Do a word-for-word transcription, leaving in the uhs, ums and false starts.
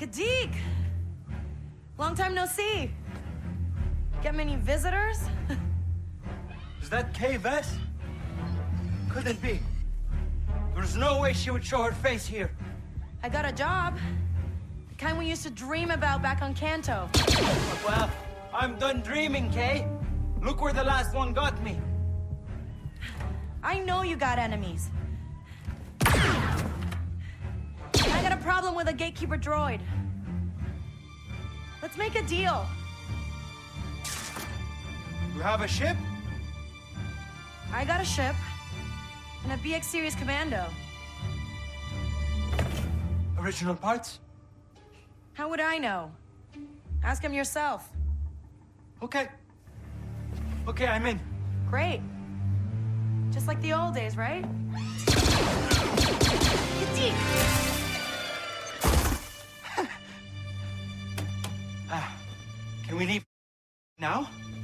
Gadeek! Long time no see. Get many visitors? Is that Kay Vess? Couldn't be. There's no way she would show her face here. I got a job. The kind we used to dream about back on Kanto. Well, I'm done dreaming, Kay. Look where the last one got me. I know you got enemies. I got a problem with a gatekeeper droid. Let's make a deal. You have a ship? I got a ship and a B X series commando. Original parts? How would I know? Ask him yourself. Okay. Okay, I'm in. Great. Just like the old days, right? Gadeek! Ah, can we leave now?